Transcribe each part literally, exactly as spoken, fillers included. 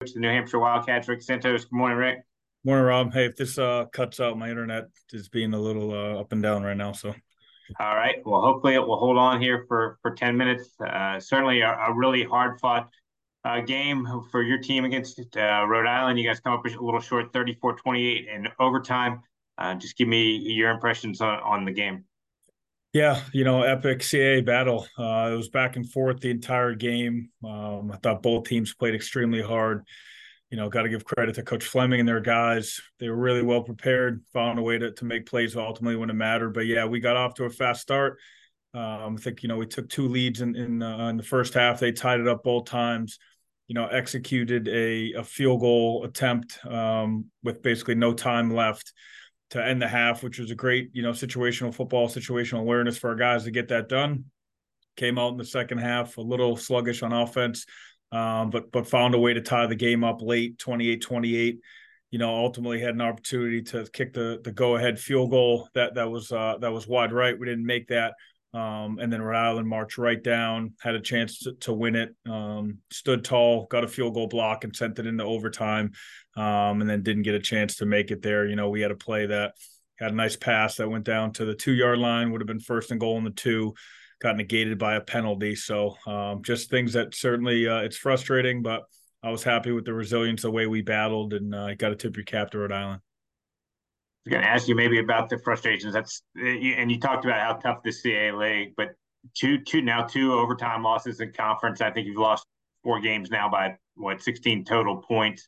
The New Hampshire Wildcats, Rick Santos. Good morning, Rick. Morning, Rob. Hey, if this uh cuts out, my internet is being a little uh, up and down right now. So All right. Well, hopefully it will hold on here for for ten minutes. Uh, certainly a, a really hard fought uh, game for your team against uh, Rhode Island. You guys come up a little short, thirty-four twenty-eight in overtime. Uh, just give me your impressions on, on the game. yeah, you know, epic C A A battle. Uh, it was back and forth the entire game. Um, I thought both teams played extremely hard. You know, got to give credit to Coach Fleming and their guys. They were really well prepared, found a way to to make plays ultimately when it mattered. But yeah, we got off to a fast start. Um, I think you know we took two leads in in, uh, in the first half. They tied it up both times. You know, executed a a field goal attempt um, with basically no time left to end the half, which was a great, you know, situational football, situational awareness for our guys to get that done. Came out in the second half a little sluggish on offense, um, but but found a way to tie the game up late, twenty-eight twenty-eight. You know, ultimately had an opportunity to kick the the go ahead field goal that that was uh, that was wide right. We didn't make that. Um, and then Rhode Island marched right down, had a chance to, to win it, um, stood tall, got a field goal block, and sent it into overtime, um, and then didn't get a chance to make it there. You know, we had a play that had a nice pass that went down to the two yard line, would have been first and goal in the two, got negated by a penalty. So um, just things that certainly uh, it's frustrating, but I was happy with the resilience, the way we battled, and uh, got to tip your cap to Rhode Island. I was going to ask you maybe about the frustrations. That's and you talked about how tough the C A A league, but two two now two overtime losses in conference. I think you've lost four games now by what sixteen total points.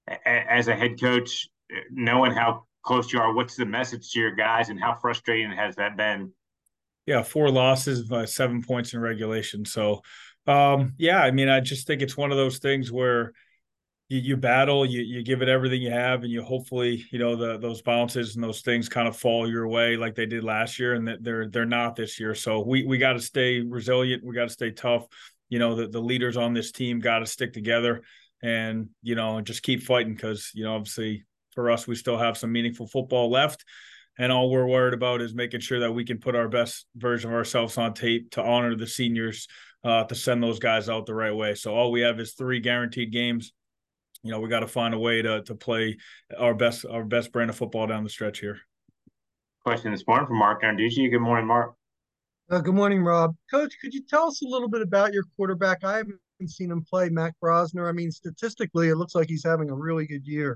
As a head coach, knowing how close you are, what's the message to your guys, and how frustrating has that been? Yeah, four losses, uh, seven points in regulation. So, um, yeah, I mean, I just think it's one of those things where you, you battle, you you give it everything you have, and you hopefully, you know, the those bounces and those things kind of fall your way like they did last year, and that they're they're not this year. So we we got to stay resilient. We got to stay tough. You know, the the leaders on this team got to stick together and you know just keep fighting because you know obviously for us we still have some meaningful football left. And all we're worried about is making sure that we can put our best version of ourselves on tape to honor the seniors, uh, to send those guys out the right way. So all we have is three guaranteed games. You know, we got to find a way to to play our best our best brand of football down the stretch here. Question this morning from Mark Narducci. Good morning, Mark. Uh, good morning, Rob. Coach, could you tell us a little bit about your quarterback? I haven't seen him play, Mac Brosner. I mean, statistically, it looks like he's having a really good year.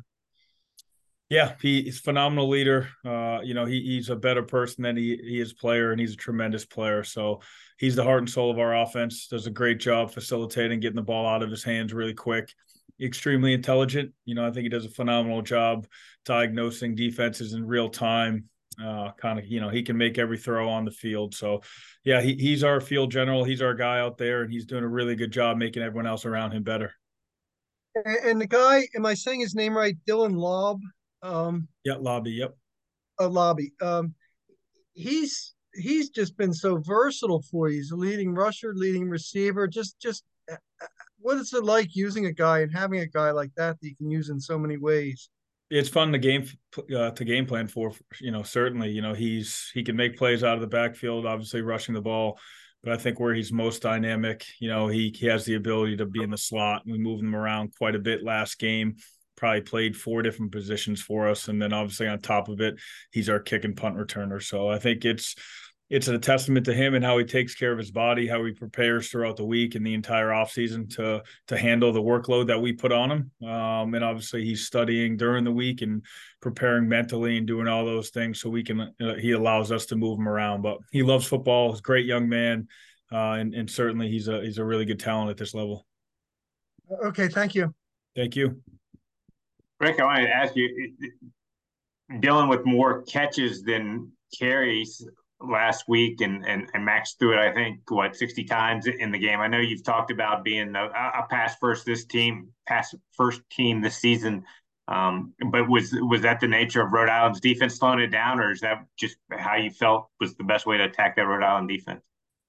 Yeah, he, he's a phenomenal leader. Uh, you know, he, he's a better person than he, he is player, and he's a tremendous player. So he's the heart and soul of our offense. Does a great job facilitating, getting the ball out of his hands really quick. Extremely intelligent. You know, I think he does a phenomenal job diagnosing defenses in real time. Uh, kind of, you know, he can make every throw on the field. So, yeah, he, he's our field general. He's our guy out there, and he's doing a really good job making everyone else around him better. And, and the guy, am I saying his name right? Dylan Lobb, um, Yeah, lobby. Yep. a Lobby. Um, he's he's just been so versatile for you. He's a leading rusher, leading receiver. Just just uh, uh, what is it like using a guy and having a guy like that that you can use in so many ways? It's fun to game uh, to game plan for. You know, certainly, you know he's he can make plays out of the backfield, obviously rushing the ball, but I think where he's most dynamic, you know, he he has the ability to be in the slot. We moved him around quite a bit last game. Probably played four different positions for us, and then obviously on top of it, he's our kick and punt returner. So I think it's it's a testament to him and how he takes care of his body, how he prepares throughout the week and the entire offseason to to handle the workload that we put on him. Um, and obviously he's studying during the week and preparing mentally and doing all those things so we can uh, he allows us to move him around. But he loves football. He's a great young man, uh, and and certainly he's a he's a really good talent at this level. Okay, thank you. Thank you. Rick, I wanted to ask you, dealing with more catches than carries last week, and and, and Max threw it, I think, what, sixty times in the game. I know you've talked about being a, a pass first this team, pass first team this season. Um, but was was that the nature of Rhode Island's defense slowing it down, or is that just how you felt was the best way to attack that Rhode Island defense?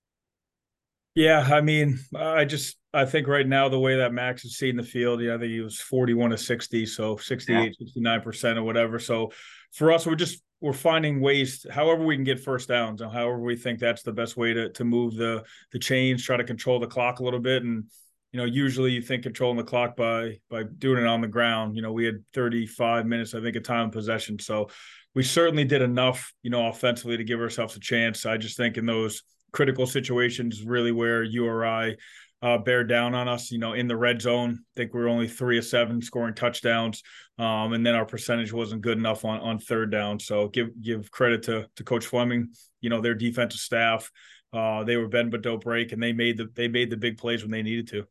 Yeah, I mean, I just I think right now the way that Max is seeing the field, yeah, I think he was forty-one to sixty, so Yeah. sixty-eight, sixty-nine percent or whatever. So for us, we're just we're finding ways to, however we can get first downs and however we think that's the best way to to move the the chains, try to control the clock a little bit. And you know, usually you think controlling the clock by by doing it on the ground. You know, we had thirty-five minutes, I think, of time possession. So we certainly did enough, you know, offensively to give ourselves a chance. I just think in those critical situations, really where U R I uh, bear down on us, you know, in the red zone. I think we were only three of seven scoring touchdowns. Um, and then our percentage wasn't good enough on, on third down. So give give credit to to Coach Fleming, you know, their defensive staff. Uh, they were bend but don't break, and they made the they made the big plays when they needed to.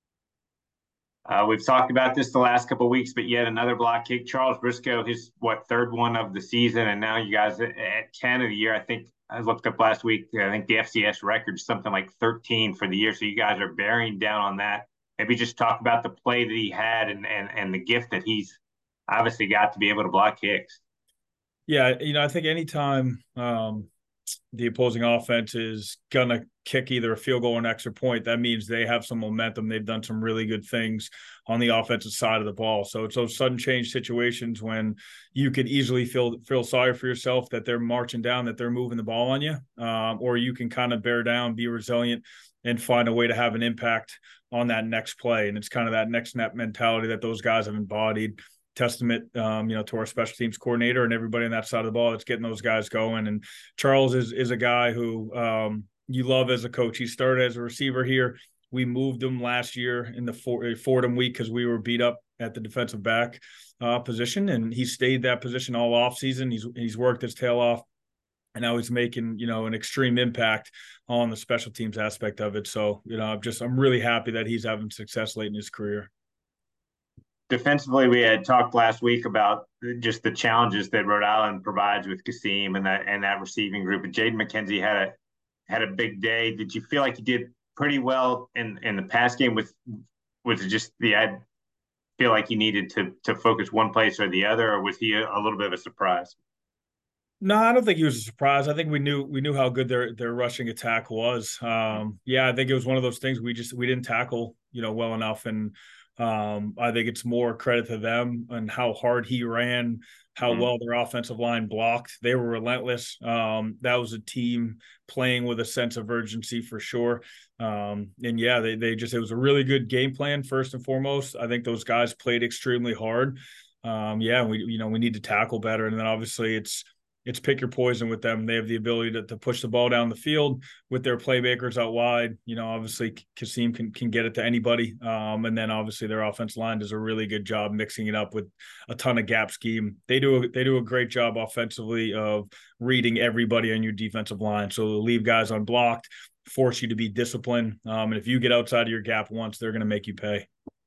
Uh, we've talked about this the last couple of weeks, but yet another block kick. Charles Briscoe, his what third one of the season, and now you guys at, at ten of the year. I think I looked up last week. I think the F C S record is something like thirteen for the year. So you guys are bearing down on that. Maybe just talk about the play that he had and and and the gift that he's obviously got to be able to block kicks. Yeah, you know, I think anytime um, the opposing offense is gonna kick either a field goal or an extra point, that means they have some momentum. They've done some really good things on the offensive side of the ball. So it's those sudden change situations when you could easily feel feel sorry for yourself that they're marching down, that they're moving the ball on you, um, or you can kind of bear down, be resilient, and find a way to have an impact on that next play. And it's kind of that next snap mentality that those guys have embodied. Testament, um, you know, to our special teams coordinator and everybody on that side of the ball that's getting those guys going. And Charles is is a guy who um, you love as a coach. He started as a receiver here. We moved him last year in the Fordham week because we were beat up at the defensive back uh, position, and he stayed that position all off season. He's he's worked his tail off, and now he's making, you know, an extreme impact on the special teams aspect of it. So, you know, I'm just I'm really happy that he's having success late in his career. Defensively, we had talked last week about just the challenges that Rhode Island provides with Kasim and that and that receiving group. And Jaden McKenzie had a had a big day. Did you feel like you did pretty well in, in the pass game? With was it just the I feel like you needed to to focus one place or the other, or was he a, a little bit of a surprise? No, I don't think he was a surprise. I think we knew we knew how good their their rushing attack was. Um, yeah, I think it was one of those things we just we didn't tackle, you know, well enough. And Um, I think it's more credit to them and how hard he ran, how mm-hmm. well their offensive line blocked. They were relentless. Um, that was a team playing with a sense of urgency for sure. Um, and yeah, they they just it was a really good game plan first and foremost. I think those guys played extremely hard. Um, yeah, we you know we need to tackle better, and then obviously it's. It's pick your poison with them. They have the ability to, to push the ball down the field with their playmakers out wide. You know, obviously Kasim can, can get it to anybody. Um, and then obviously their offense line does a really good job mixing it up with a ton of gap scheme. They do, a, they do a great job offensively of reading everybody on your defensive line. So they'll leave guys unblocked, force you to be disciplined. Um, and if you get outside of your gap once, they're going to make you pay.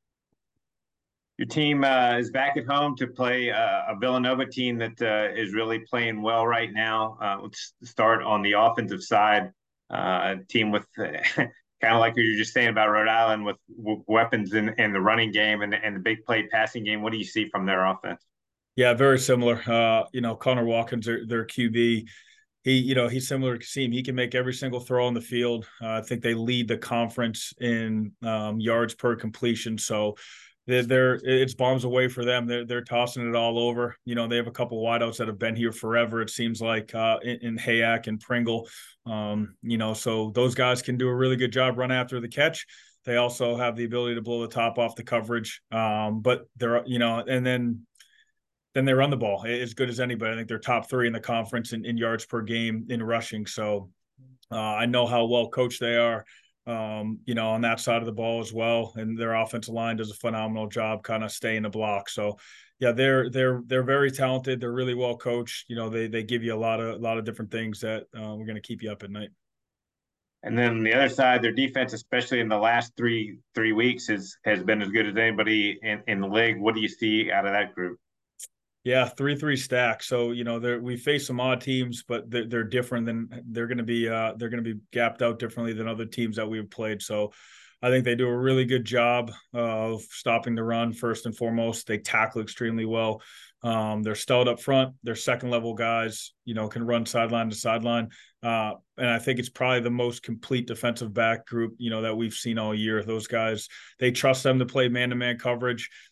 Your team uh, is back at home to play uh, a Villanova team that uh, is really playing well right now. Uh, let's start on the offensive side. Uh, a team with uh, kind of like you were just saying about Rhode Island with w- weapons in, in the running game and, and the big play passing game. What do you see from their offense? Yeah, very similar. Uh, you know, Connor Watkins, their, their Q B. He, you know, he's similar to Kasim. He can make every single throw on the field. Uh, I think they lead the conference in um, yards per completion. So, They're, they're it's bombs away for them. They're they're tossing it all over. You know, they have a couple of wideouts that have been here forever. It seems like uh, in, in Hayak and Pringle. Um, you know, so those guys can do a really good job run after the catch. They also have the ability to blow the top off the coverage. Um, but they're you know, and then then they run the ball as good as anybody. I think they're top three in the conference in, in yards per game in rushing. So uh, I know how well coached they are. Um, you know, on that side of the ball as well. And their offensive line does a phenomenal job kind of staying the block. So yeah, they're they're they're very talented. They're really well coached. You know, they they give you a lot of a lot of different things that uh, we're going to keep you up at night. And then on the other side, their defense, especially in the last three three weeks, has has been as good as anybody in, in the league. What do you see out of that group? Yeah, three three stack. So you know, we face some odd teams, but they're, they're different than they're going to be. Uh, they're going to be gapped out differently than other teams that we've played. So I think they do a really good job of stopping the run first and foremost. They tackle extremely well. Um, they're stout up front. They're second level guys. You know, can run sideline to sideline. Uh, and I think it's probably the most complete defensive back group, you know, that we've seen all year. Those guys, they trust them to play man-to-man coverage.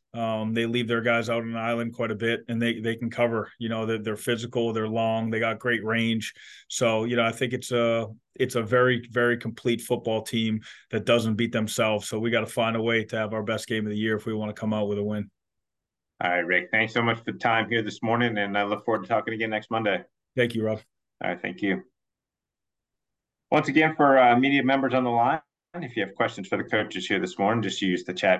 Um, they leave their guys out on an island quite a bit, and they they can cover. You know, they're, they're physical, they're long, they got great range. So, you know, I think it's a it's a very very complete football team that doesn't beat themselves. So we got to find a way to have our best game of the year if we want to come out with a win. All right, Rick. Thanks so much for the time here this morning, and I look forward to talking again next Monday. Thank you, Rob. All right, thank you. Once again, for uh, media members on the line, if you have questions for the coaches here this morning, just use the chat